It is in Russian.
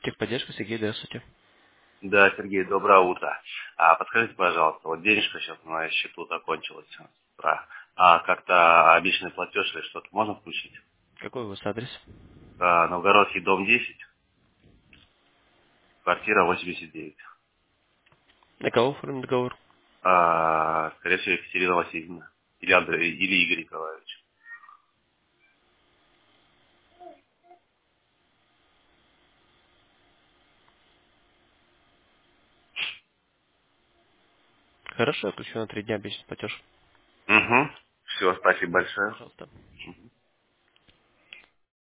Техподдержка, Сергей, здравствуйте. Да, Сергей, доброе утро. Подскажите, пожалуйста, вот денежка сейчас на моем счету закончилась с утра. Как-то обещанный платеж или что-то можно включить? Какой у вас адрес? Новгородский дом 10, квартира 89. На кого оформлен договор? Скорее всего, Екатерина Васильевна. Или Игорь Николаевич. Хорошо, я включу на 3 дня обещанный платеж. Угу. Все, спасибо большое. Пожалуйста. Мгм.